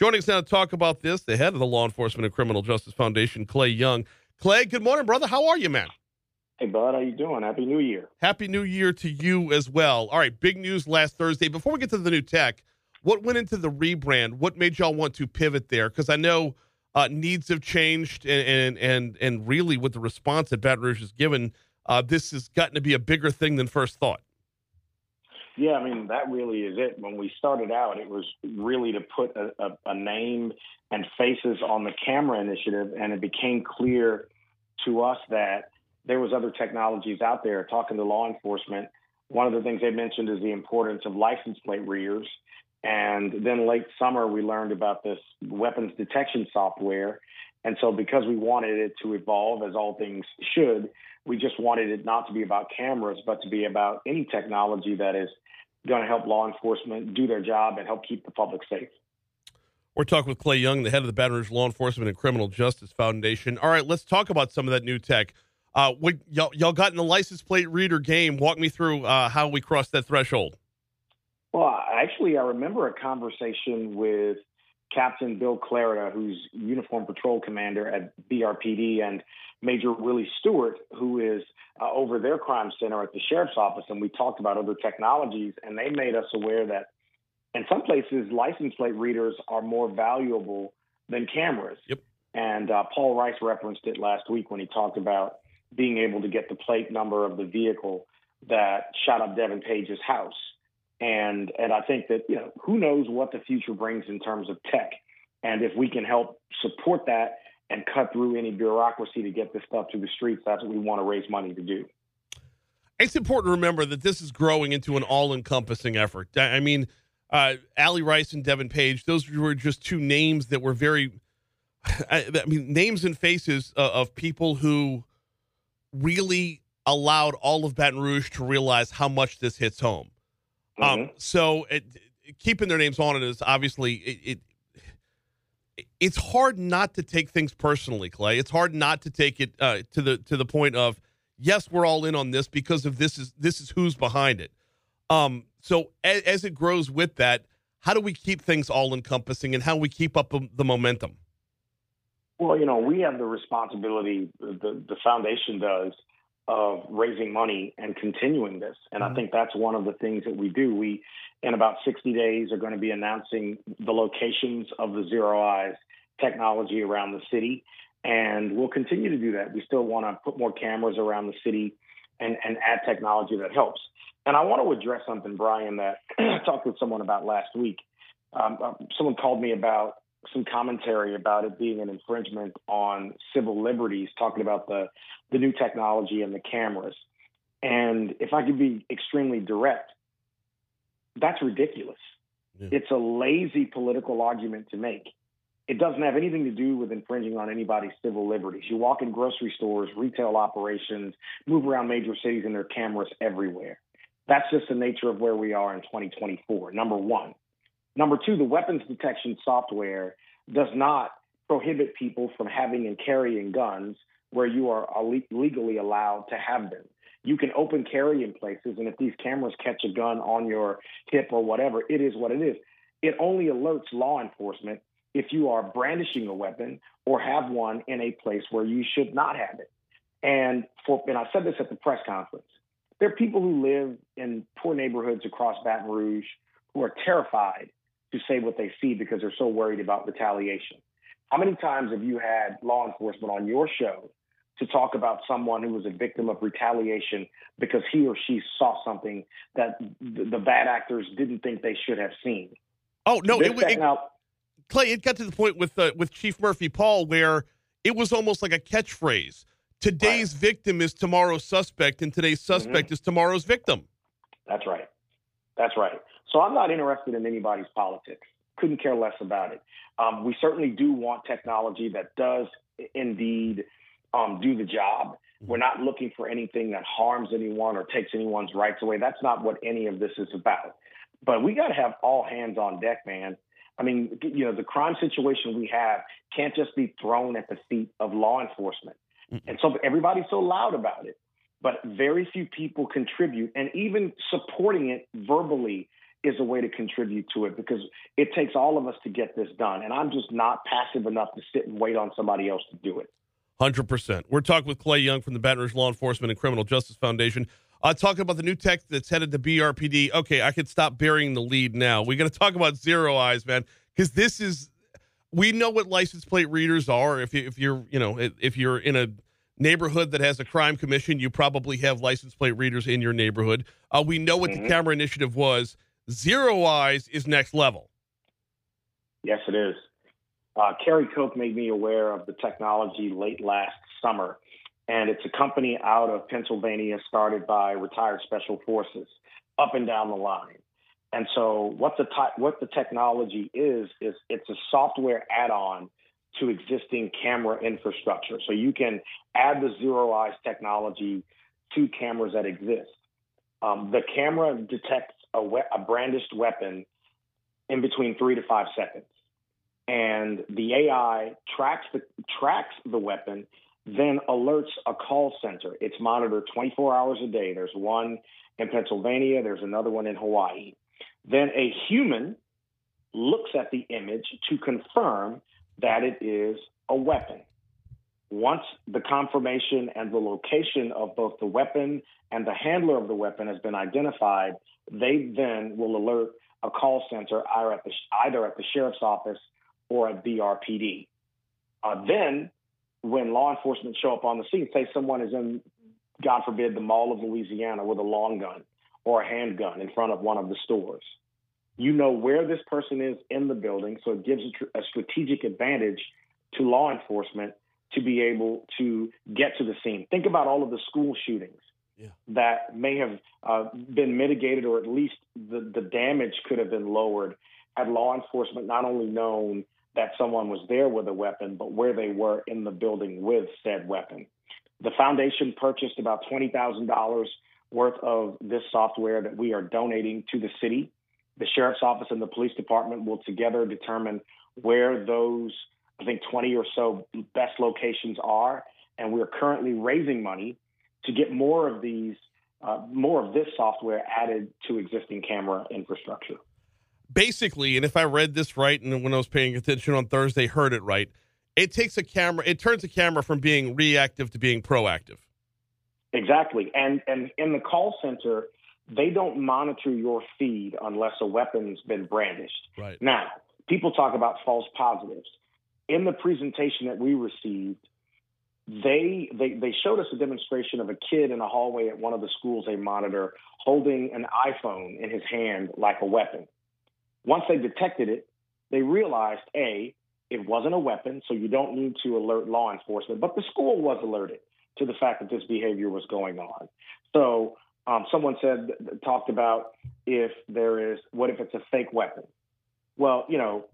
Joining us now to talk about this, the head of the Law Enforcement and Criminal Justice Foundation, Clay Young. Clay, good morning, brother. How are you, man? Hey, bud. How you doing? Happy New Year. Happy New Year to you as well. All right, big news last Thursday. Before we get to the new tech, what went into the rebrand? What made y'all want to pivot there? Because I know needs have changed, and really with the response that Baton Rouge has given, this has gotten to be a bigger thing than first thought. Yeah, I mean, that really is it. When we started out, it was really to put a name and faces on the camera initiative, and it became clear to us that there was other technologies out there. Talking to law enforcement, one of the things they mentioned is the importance of license plate readers. And then late summer, we learned about this weapons detection software. And so because we wanted it to evolve, as all things should, we just wanted it not to be about cameras, but to be about any technology that is going to help law enforcement do their job and help keep the public safe. We're talking with Clay Young, the head of the Baton Rouge Law Enforcement and Criminal Justice Foundation. All right, let's talk about some of that new tech. What y'all got in the license plate reader game? Walk me through how we crossed that threshold. Well, actually, I remember a conversation with Captain Bill Clarida, who's Uniform Patrol Commander at BRPD, and Major Willie Stewart, who is over their crime center at the Sheriff's Office. And we talked about other technologies, and they made us aware that in some places, license plate readers are more valuable than cameras. Yep. And Paul Rice referenced it last week when he talked about being able to get the plate number of the vehicle that shot up Devin Page's house. And I think that, who knows what the future brings in terms of tech. And if we can help support that and cut through any bureaucracy to get this stuff to the streets, that's what we want to raise money to do. It's important to remember that this is growing into an all-encompassing effort. I mean, Allie Rice and Devin Page, those were just two names that were very, names and faces of people who really allowed all of Baton Rouge to realize how much this hits home. So keeping their names on it is obviously it's hard not to take things personally, Clay. It's hard not to take it to the point of, yes, we're all in on this because of this is who's behind it. So as it grows with that, how do we keep things all encompassing and how we keep up the momentum? Well, we have the responsibility, the foundation does, of raising money and continuing this. And I think that's one of the things that we do. We, in about 60 days, are going to be announcing the locations of the Zero Eyes technology around the city. And we'll continue to do that. We still want to put more cameras around the city and add technology that helps. And I want to address something, Brian, that I talked with someone about last week. Someone called me about some commentary about it being an infringement on civil liberties, talking about the new technology and the cameras. And if I could be extremely direct, that's ridiculous. Yeah. It's a lazy political argument to make. It doesn't have anything to do with infringing on anybody's civil liberties. You walk in grocery stores, retail operations, move around major cities, and there are cameras everywhere. That's just the nature of where we are in 2024, number one. Number two, the weapons detection software does not prohibit people from having and carrying guns where you are legally allowed to have them. You can open carry in places, and if these cameras catch a gun on your hip or whatever, it is what it is. It only alerts law enforcement if you are brandishing a weapon or have one in a place where you should not have it. And I said this at the press conference, there are people who live in poor neighborhoods across Baton Rouge who are terrified to say what they see because they're so worried about retaliation. How many times have you had law enforcement on your show to talk about someone who was a victim of retaliation because he or she saw something that the bad actors didn't think they should have seen? Oh, no. Clay, it got to the point with Chief Murphy Paul where it was almost like a catchphrase. Today's victim is tomorrow's suspect, and today's suspect is tomorrow's victim. That's right. That's right. So I'm not interested in anybody's politics. Couldn't care less about it. We certainly do want technology that does indeed do the job. We're not looking for anything that harms anyone or takes anyone's rights away. That's not what any of this is about. But we got to have all hands on deck, man. I mean, the crime situation we have can't just be thrown at the feet of law enforcement. And so everybody's so loud about it, but very few people contribute, and even supporting it verbally is a way to contribute to it, because it takes all of us to get this done. And I'm just not passive enough to sit and wait on somebody else to do it. 100%. We're talking with Clay Young from the Baton Rouge Law Enforcement and Criminal Justice Foundation. Talking about the new tech that's headed to BRPD. Okay, I could stop burying the lead now. We're going to talk about Zero Eyes, man, because this is, we know what license plate readers are. If you're in a neighborhood that has a crime commission, you probably have license plate readers in your neighborhood. We know what the camera initiative was. Zero Eyes is next level. Yes, it is. Kerry Koch made me aware of the technology late last summer, and it's a company out of Pennsylvania started by retired special forces up and down the line. And so what the technology is it's a software add-on to existing camera infrastructure. So you can add the Zero Eyes technology to cameras that exist. The camera detects a brandished weapon in between 3 to 5 seconds. And the AI tracks the weapon, then alerts a call center. It's monitored 24 hours a day. There's one in Pennsylvania. There's another one in Hawaii. Then a human looks at the image to confirm that it is a weapon. Once the confirmation and the location of both the weapon and the handler of the weapon has been identified, they then will alert a call center either at the sheriff's office or at BRPD. Then, when law enforcement show up on the scene, say someone is in, God forbid, the Mall of Louisiana with a long gun or a handgun in front of one of the stores, you know where this person is in the building, so it gives a strategic advantage to law enforcement to be able to get to the scene. Think about all of the school shootings that may have been mitigated, or at least the damage could have been lowered had law enforcement not only known that someone was there with a weapon, but where they were in the building with said weapon. The foundation purchased about $20,000 worth of this software that we are donating to the city. The sheriff's office and the police department will together determine where those, I think, 20 or so best locations are. And we're currently raising money to get more of this software added to existing camera infrastructure. Basically, and if I read this right, and when I was paying attention on Thursday, heard it right, it turns a camera from being reactive to being proactive. Exactly. And in the call center, they don't monitor your feed unless a weapon's been brandished. Right. Now, people talk about false positives. In the presentation that we received, they showed us a demonstration of a kid in a hallway at one of the schools they monitor holding an iPhone in his hand like a weapon. Once they detected it, they realized, A, it wasn't a weapon, so you don't need to alert law enforcement, but the school was alerted to the fact that this behavior was going on. So someone talked about what if it's a fake weapon? Well,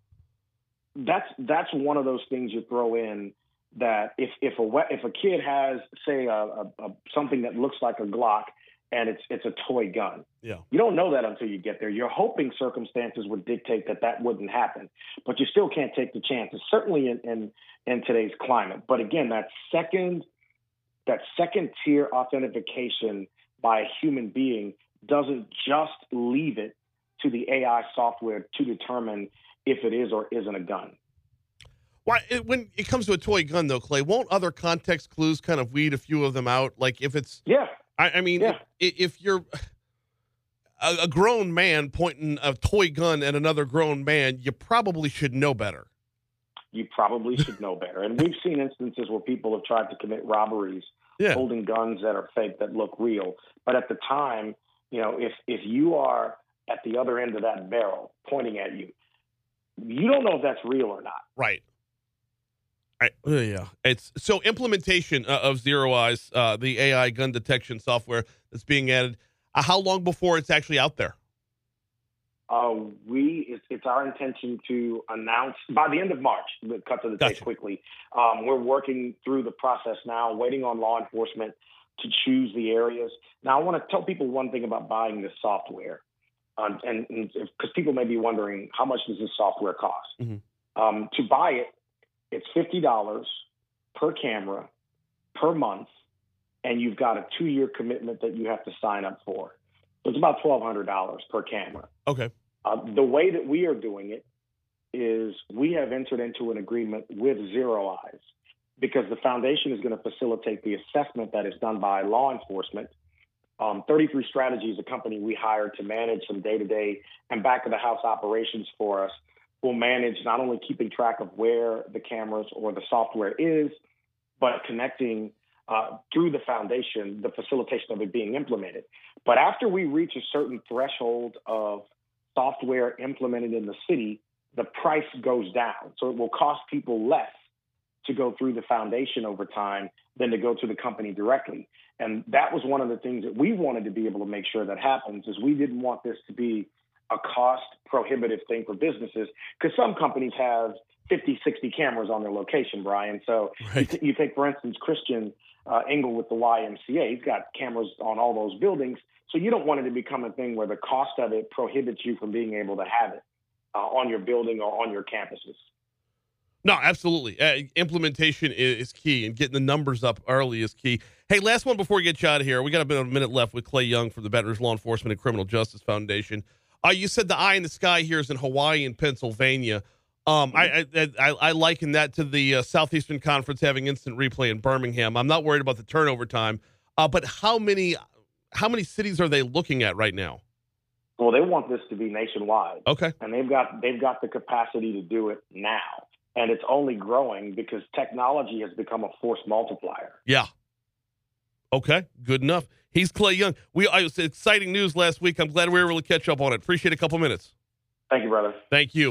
that's one of those things you throw in that if a kid has, say, something that looks like a Glock and it's a toy gun, you don't know that until you get there. You're hoping circumstances would dictate that wouldn't happen, but you still can't take the chances, certainly in today's climate. But again, that second tier authentication by a human being doesn't just leave it to the AI software to determine if it is or isn't a gun. Why, when it comes to a toy gun, though, Clay, won't other context clues kind of weed a few of them out? Like if it's, if you're a grown man pointing a toy gun at another grown man, you probably should know better. You probably should know better. And we've seen instances where people have tried to commit robberies holding guns that are fake that look real. But at the time, if you are at the other end of that barrel pointing at you, you don't know if that's real or not. Right. It's so implementation of Zero Eyes, the AI gun detection software that's being added. How long before it's actually out there? It's our intention to announce by the end of March. We'll cut to the chase quickly. We're working through the process now, waiting on law enforcement to choose the areas. Now, I want to tell people one thing about buying this software, and because people may be wondering how much does this software cost. Mm-hmm. To buy it, it's $50 per camera per month, and you've got a 2-year commitment that you have to sign up for. So it's about $1,200 per camera. Okay. The way that we are doing it is we have entered into an agreement with Zero Eyes because the foundation is going to facilitate the assessment that is done by law enforcement. 33 Strategy is a company we hired to manage some day-to-day and back-of-the-house operations for us. Will manage not only keeping track of where the cameras or the software is, but connecting through the foundation, the facilitation of it being implemented. But after we reach a certain threshold of software implemented in the city, the price goes down. So it will cost people less to go through the foundation over time than to go to the company directly. And that was one of the things that we wanted to be able to make sure that happens, is we didn't want this to be a cost prohibitive thing for businesses, because some companies have 50, 60 cameras on their location, Brian. So right. you take, for instance, Christian Engel with the YMCA. He's got cameras on all those buildings. So you don't want it to become a thing where the cost of it prohibits you from being able to have it on your building or on your campuses. No, absolutely. Implementation is key, and getting the numbers up early is key. Hey, last one before we get you out of here. We got about a minute left with Clay Young from the Veterans Law Enforcement and Criminal Justice Foundation. You said the eye in the sky here is in Hawaii and Pennsylvania. I liken that to the Southeastern Conference having instant replay in Birmingham. I'm not worried about the turnover time, but how many cities are they looking at right now? Well, they want this to be nationwide. Okay, and they've got the capacity to do it now, and it's only growing because technology has become a force multiplier. Yeah. Okay, good enough. He's Clay Young. It was exciting news last week. I'm glad we were able to catch up on it. Appreciate a couple minutes. Thank you, brother. Thank you.